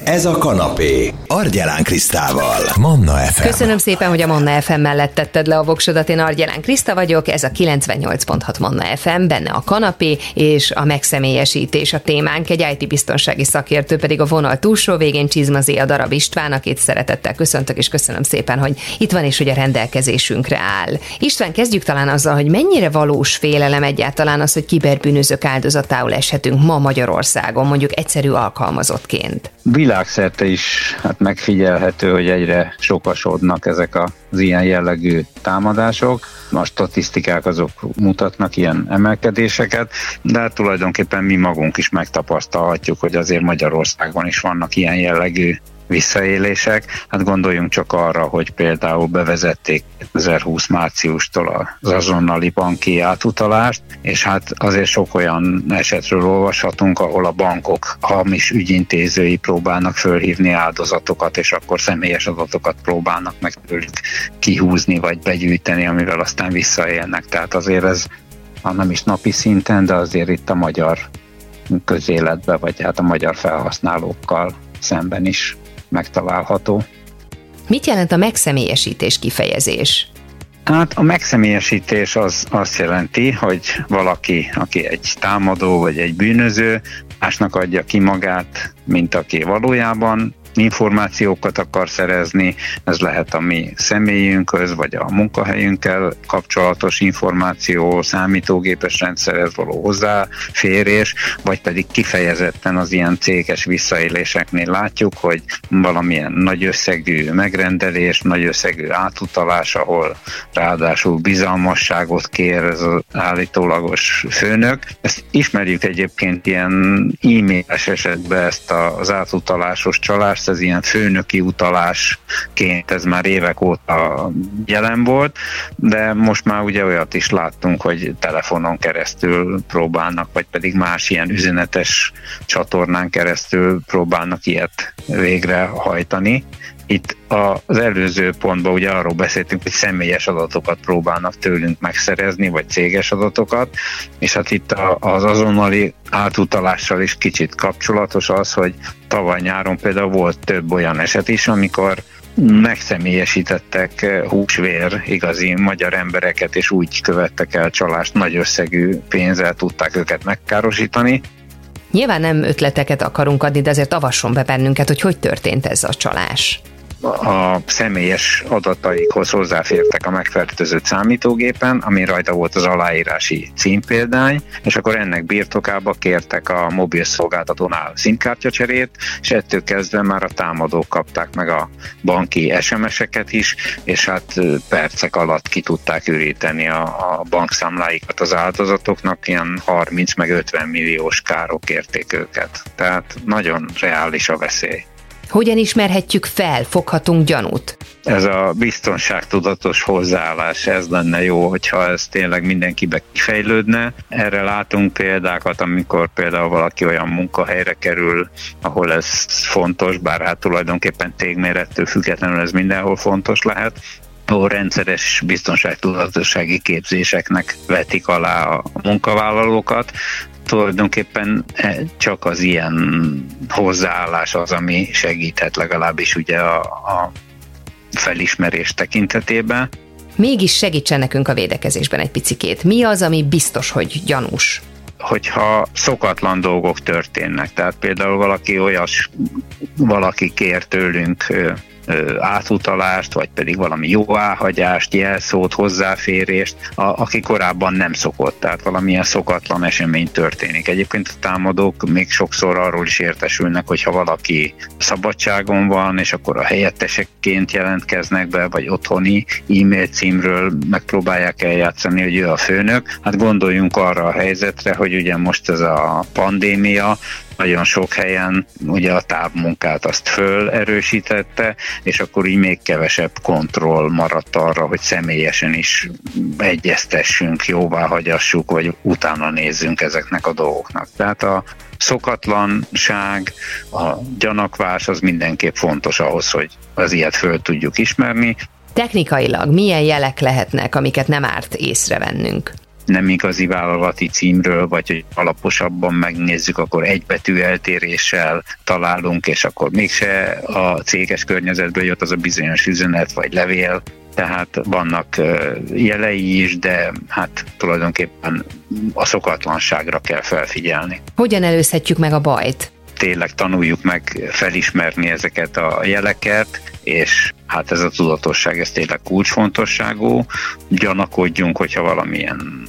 Ez a kanapé. Argyelán Krisztával. Manna FM. Köszönöm szépen, hogy a Manna FM mellett tetted le a voksodat. Én Argyelán Kriszta vagyok, ez a 98.6 Manna FM, benne a kanapé és a megszemélyesítés a témánk. Egy IT-biztonsági szakértő pedig a vonal túlsó végén, Csizmazia Darab István, akit szeretettel köszöntök, és köszönöm szépen, hogy itt van és hogy a rendelkezésünkre áll. István, kezdjük talán azzal, hogy mennyire valós félelem egyáltalán az, hogy kiberbűnözők áldozatául eshetünk ma Magyarországon, mondjuk egyszerű alkalmazottként. Világszerte is megfigyelhető, hogy egyre sokasodnak ezek az ilyen jellegű támadások. A statisztikák azok mutatnak ilyen emelkedéseket, de hát tulajdonképpen mi magunk is megtapasztalhatjuk, hogy azért Magyarországon is vannak ilyen jellegű visszaélések. Hát gondoljunk csak arra, hogy például bevezették 2020 márciustól az azonnali banki átutalást, és hát azért sok olyan esetről olvashatunk, ahol a bankok hamis ügyintézői próbálnak fölhívni áldozatokat, és akkor személyes adatokat próbálnak meg tőlük kihúzni vagy begyűjteni, amivel aztán visszaélnek. Tehát azért ez, ha nem is napi szinten, de azért itt a magyar közéletben, vagy hát a magyar felhasználókkal szemben is megtalálható. Mit jelent a megszemélyesítés kifejezés? Hát a megszemélyesítés az azt jelenti, hogy valaki, aki egy támadó vagy egy bűnöző, másnak adja ki magát, mint aki valójában információkat akar szerezni, ez lehet a mi személyünkhöz, vagy a munkahelyünkkel kapcsolatos információ, számítógépes rendszerhez való hozzáférés, vagy pedig kifejezetten az ilyen céges visszaéléseknél látjuk, hogy valamilyen nagy összegű megrendelés, nagy összegű átutalás, ahol ráadásul bizalmasságot kér ez az állítólagos főnök. Ezt ismerjük egyébként ilyen e-mailes esetben, ezt az átutalásos csalást, ez ilyen főnöki utalásként, ez már évek óta jelen volt, de most már ugye olyat is láttunk, hogy telefonon keresztül próbálnak, vagy pedig más ilyen üzenetes csatornán keresztül próbálnak ilyet végrehajtani. Itt az előző pontban ugye arról beszéltünk, hogy személyes adatokat próbálnak tőlünk megszerezni, vagy céges adatokat, és hát itt az azonnali átutalással is kicsit kapcsolatos az, hogy tavaly nyáron például volt több olyan eset is, amikor megszemélyesítettek húsvér igazi magyar embereket, és úgy követtek el csalást, nagy összegű pénzzel tudták őket megkárosítani. Nyilván nem ötleteket akarunk adni, de azért avasson be bennünket, hogy történt ez a csalás. A személyes adataikhoz hozzáfértek a megfertőzött számítógépen, ami rajta volt az aláírási címpéldány, és akkor ennek birtokába kértek a mobil szolgáltatónál SIM-kártyacserét, és ettől kezdve már a támadók kapták meg a banki SMS-eket is, és hát percek alatt ki tudták üríteni a bankszámláikat az áldozatoknak, ilyen 30 meg 50 milliós károk érték őket. Tehát nagyon reális a veszély. Hogyan ismerhetjük fel, foghatunk gyanút? Ez a biztonságtudatos hozzáállás, ez lenne jó, hogyha ez tényleg mindenkibe kifejlődne. Erre látunk példákat, amikor például valaki olyan munkahelyre kerül, ahol ez fontos, bár hát tulajdonképpen cégmérettől függetlenül ez mindenhol fontos lehet, ahol rendszeres biztonságtudatossági képzéseknek vetik alá a munkavállalókat. Tulajdonképpen csak az ilyen hozzáállás az, ami segíthet legalábbis ugye a felismerés tekintetében. Mégis segítsen nekünk a védekezésben egy picikét. Mi az, ami biztos, hogy gyanús? Hogyha szokatlan dolgok történnek, tehát például valaki kér tőlünk átutalást, vagy pedig valami jóváhagyást, jelszót, hozzáférést, aki korábban nem szokott, tehát valamilyen szokatlan esemény történik. Egyébként a támadók még sokszor arról is értesülnek, hogyha valaki szabadságon van, és akkor a helyettesekként jelentkeznek be, vagy otthoni e-mail címről megpróbálják eljátszani, hogy ő a főnök. Hát gondoljunk arra a helyzetre, hogy ugye most ez a pandémia nagyon sok helyen ugye a távmunkát azt fölerősítette, és akkor így még kevesebb kontroll maradt arra, hogy személyesen is egyeztessünk, jóváhagyassuk, vagy utána nézzünk ezeknek a dolgoknak. Tehát a szokatlanság, a gyanakvás az mindenképp fontos ahhoz, hogy az ilyet föl tudjuk ismerni. Technikailag milyen jelek lehetnek, amiket nem árt észrevennünk? nem igazi vállalati címről, vagy hogy alaposabban megnézzük, akkor egy betű eltéréssel találunk, és akkor mégse a céges környezetből jött az a bizonyos üzenet, vagy levél. Tehát vannak jelei is, de hát tulajdonképpen a szokatlanságra kell felfigyelni. Hogyan előzhetjük meg a bajt? Tényleg tanuljuk meg felismerni ezeket a jeleket, és hát ez a tudatosság, ez tényleg kulcsfontosságú. Gyanakodjunk, hogyha valamilyen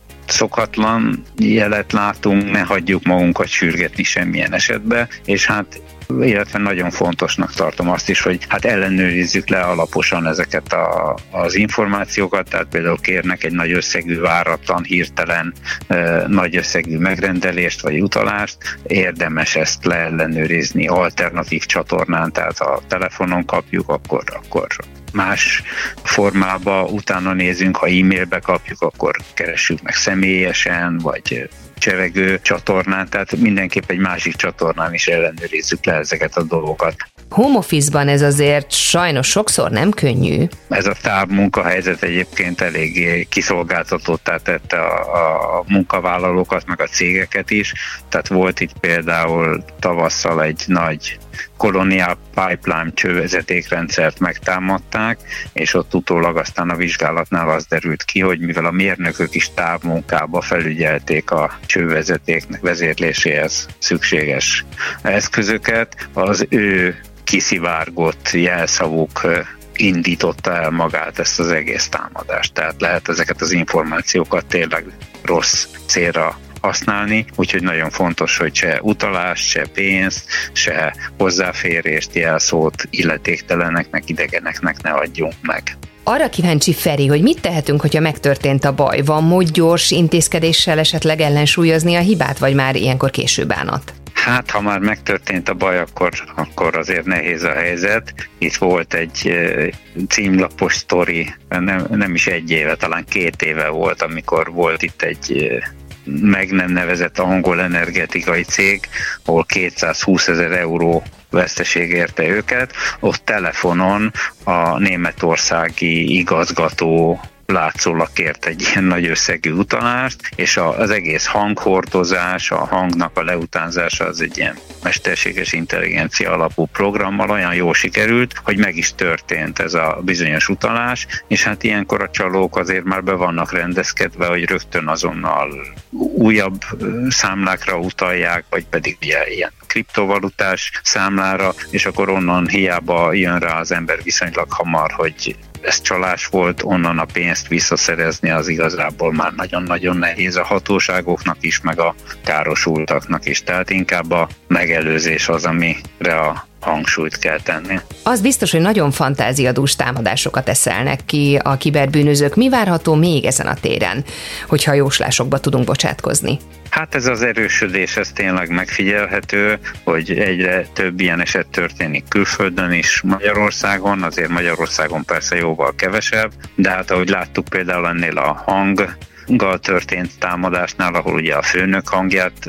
szokatlan jelet látunk, ne hagyjuk magunkat sürgetni semmilyen esetbe, és hát illetve nagyon fontosnak tartom azt is, hogy hát ellenőrizzük le alaposan ezeket az információkat, tehát például kérnek egy nagy összegű, váratlan, hirtelen nagy összegű megrendelést vagy utalást, érdemes ezt leellenőrizni alternatív csatornán, tehát ha telefonon kapjuk, akkor más formába utána nézünk, ha e-mailbe kapjuk, akkor keressük meg személyesen, vagy csevegő csatornán, tehát mindenképp egy másik csatornán is ellenőrizzük le ezeket a dolgokat. Home office-ban ez azért sajnos sokszor nem könnyű. Ez a távmunkahelyzet egyébként eléggé kiszolgáltatottá tette a munkavállalókat, meg a cégeket is. Tehát volt itt például tavasszal egy nagy Colonial Pipeline csővezetékrendszert megtámadták, és ott utólag aztán a vizsgálatnál az derült ki, hogy mivel a mérnökök is távmunkába felügyelték a csővezetéknek vezérléséhez szükséges eszközöket, az ő kiszivárgott jelszavuk indította el magát ezt az egész támadást. Tehát lehet ezeket az információkat tényleg rossz célra használni, úgyhogy nagyon fontos, hogy se utalást, se pénzt, se hozzáférést, jelszót illetékteleneknek, idegeneknek ne adjunk meg. Arra kíváncsi Feri, hogy mit tehetünk, hogyha megtörtént a baj? Van mód gyors intézkedéssel esetleg ellensúlyozni a hibát, vagy már ilyenkor késő bánat? Hát, ha már megtörtént a baj, akkor azért nehéz a helyzet. Itt volt egy címlapos sztori, nem is egy éve, talán 2 éve volt, amikor volt itt egy meg nem nevezett angol energetikai cég, ahol 220 000 euró veszteség érte őket. Ott telefonon a németországi igazgató látszólag kért egy ilyen nagy összegű utalást, és az egész hanghordozás, a hangnak a leutánzása az egy ilyen mesterséges intelligencia alapú programmal olyan jól sikerült, hogy meg is történt ez a bizonyos utalás, és hát ilyenkor a csalók azért már be vannak rendezkedve, hogy rögtön azonnal újabb számlákra utalják, vagy pedig ilyen kriptovalutás számlára, és akkor onnan hiába jön rá az ember viszonylag hamar, hogy ez csalás volt, onnan a pénzt visszaszerezni az igazából már nagyon-nagyon nehéz a hatóságoknak is, meg a károsultaknak is. Tehát inkább a megelőzés az, amire a hangsúlyt kell tenni. Az biztos, hogy nagyon fantáziadús támadásokat eszelnek ki a kiberbűnözők. Mi várható még ezen a téren, hogyha jóslásokba tudunk bocsátkozni? Hát ez az erősödés, ez tényleg megfigyelhető, hogy egyre több ilyen eset történik külföldön is, Magyarországon, azért Magyarországon persze jóval kevesebb, de hát ahogy láttuk például ennél a hanggal történt támadásnál, ahol ugye a főnök hangját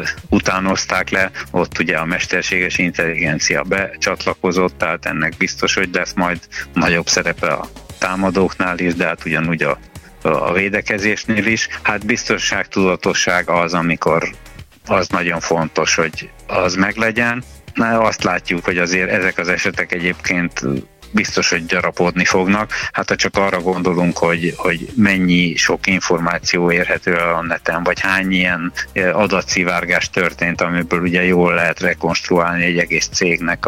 utánozták le, ott ugye a mesterséges intelligencia becsatlakozott, tehát ennek biztos, hogy lesz majd nagyobb szerepe a támadóknál is, de hát ugyanúgy a védekezésnél is. Hát biztonságtudatosság az, amikor az nagyon fontos, hogy az meglegyen. Azt látjuk, hogy azért ezek az esetek egyébként biztos, hogy gyarapodni fognak. Hát ha csak arra gondolunk, hogy mennyi sok információ érhető el a neten, vagy hány ilyen adatszivárgás történt, amiből ugye jól lehet rekonstruálni egy egész cégnek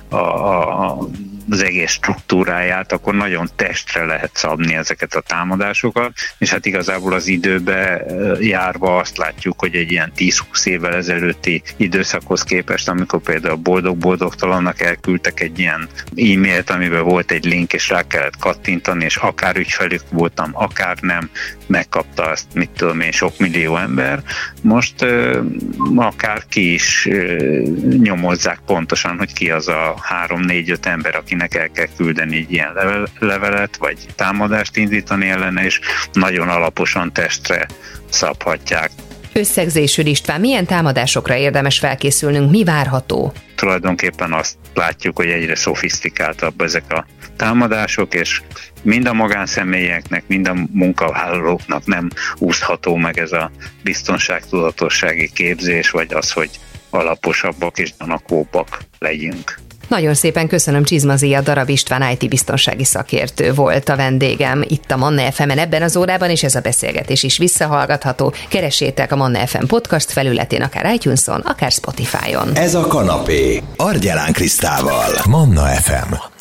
az egész struktúráját, akkor nagyon testre lehet szabni ezeket a támadásokat, és hát igazából az időbe járva azt látjuk, hogy egy ilyen 10-20 évvel ezelőtti időszakhoz képest, amikor például boldog-boldogtalannak elküldtek egy ilyen e-mailt, amiben volt egy link, és rá kellett kattintani, és akár ügyfelük voltam, akár nem, megkapta azt, mit tudom én, sok millió ember. Most akár ki is nyomozzák pontosan, hogy ki az a 3-4-5 ember, akinek el kell küldeni egy ilyen levelet, vagy támadást indítani ellene, és nagyon alaposan testre szabhatják. Összegzésül István, milyen támadásokra érdemes felkészülnünk, mi várható? Tulajdonképpen azt látjuk, hogy egyre szofisztikáltabb ezek a támadások, és mind a magánszemélyeknek, mind a munkavállalóknak nem úszható meg ez a biztonságtudatossági képzés, vagy az, hogy alaposabbak és gyanakóbbak legyünk. Nagyon szépen köszönöm, Csizmazia Darab István IT biztonsági szakértő volt a vendégem itt a Manna FM-en ebben az órában, és ez a beszélgetés is visszahallgatható. Keressétek a Manna FM podcast felületén, akár iTunes-on, akár Spotify-on. Ez a kanapé Argyelán Krisztával. Manna FM.